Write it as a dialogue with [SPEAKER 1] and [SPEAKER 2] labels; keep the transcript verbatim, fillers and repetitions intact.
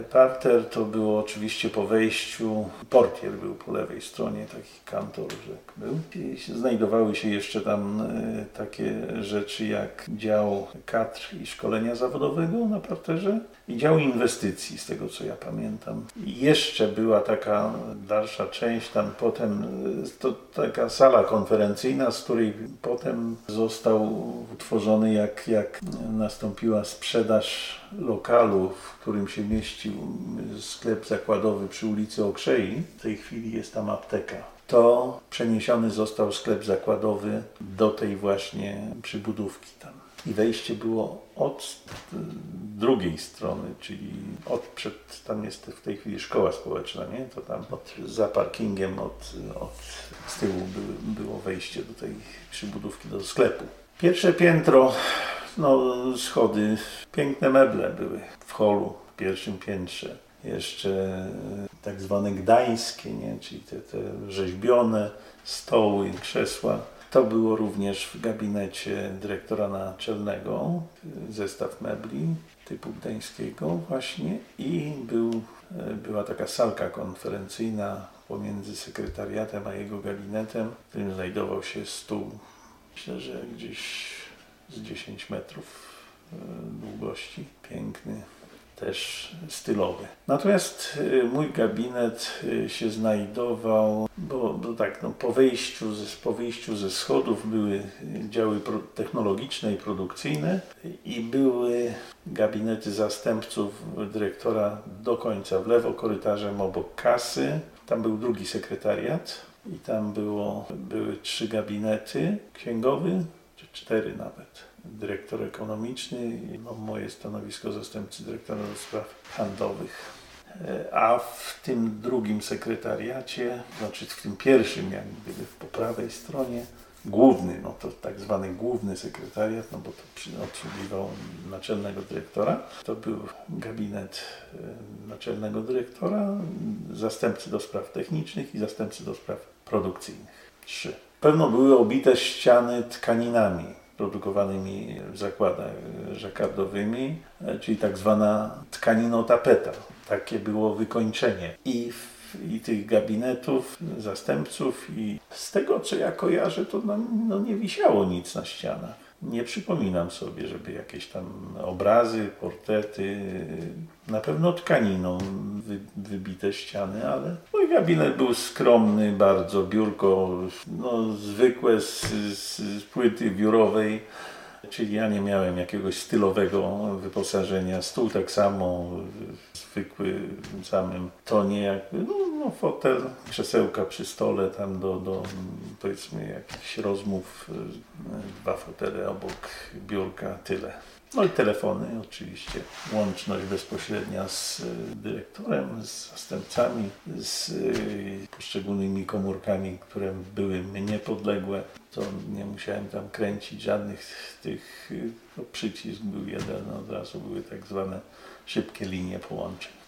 [SPEAKER 1] Parter to było oczywiście po wejściu, portier był po lewej stronie, taki kantor, że był. I znajdowały się jeszcze tam e, takie rzeczy jak dział kadr i szkolenia zawodowego na parterze i dział inwestycji, z tego co ja pamiętam. I jeszcze była taka dalsza część, tam potem e, to taka sala konferencyjna, z której potem został utworzony, jak, jak nastąpiła sprzedaż lokalu, w którym się mieścił sklep zakładowy przy ulicy Okrzei. W tej chwili jest tam apteka. To przeniesiony został sklep zakładowy do tej właśnie przybudówki tam. I wejście było od drugiej strony, czyli od przed, tam jest w tej chwili szkoła społeczna, nie? To tam od, za parkingiem od, od z tyłu by, było wejście do tej przybudówki, do sklepu. Pierwsze piętro, no schody, piękne meble były w holu, w pierwszym piętrze. Jeszcze tak zwane gdańskie, nie? Czyli te, te rzeźbione stoły, krzesła. To było również w gabinecie dyrektora naczelnego, zestaw mebli typu gdańskiego właśnie i był, była taka salka konferencyjna pomiędzy sekretariatem a jego gabinetem, w którym znajdował się stół, myślę, że gdzieś z dziesięć metrów długości, piękny, też stylowy. Natomiast mój gabinet się znajdował, bo, bo tak, no, po, wyjściu ze, po wyjściu ze schodów były działy technologiczne i produkcyjne i były gabinety zastępców dyrektora do końca w lewo korytarzem obok kasy. Tam był drugi sekretariat i tam było, były trzy gabinety, księgowy, czy cztery nawet. Dyrektor ekonomiczny i no, moje stanowisko zastępcy dyrektora do spraw handlowych. A w tym drugim sekretariacie, znaczy w tym pierwszym, jak gdyby po prawej stronie, główny, no to tak zwany główny sekretariat, no bo to obsługiwał naczelnego dyrektora. To był gabinet naczelnego dyrektora, zastępcy do spraw technicznych i zastępcy do spraw produkcyjnych. Trzy. Pewno były obite ściany tkaninami produkowanymi w zakładach żakardowymi, czyli tak zwana tkaninotapeta. Takie było wykończenie i, i tych gabinetów, zastępców i z tego co ja kojarzę, to no, no nie wisiało nic na ścianach. Nie przypominam sobie, żeby jakieś tam obrazy, portrety, na pewno tkaniną wy, wybite ściany, ale mój gabinet był skromny bardzo, biurko no, zwykłe z, z, z płyty biurowej, czyli ja nie miałem jakiegoś stylowego wyposażenia, stół tak samo, zwykły w samym tonie, jakby, no, no fotel, krzesełka przy stole, tam do, do powiedzmy jakichś rozmów, dwa fotele obok biurka, tyle. No i telefony oczywiście, łączność bezpośrednia z dyrektorem, z zastępcami, z poszczególnymi komórkami, które były mnie podległe. To nie musiałem tam kręcić żadnych tych, no, przycisk był jeden, od razu były tak zwane szybkie linie połączeń.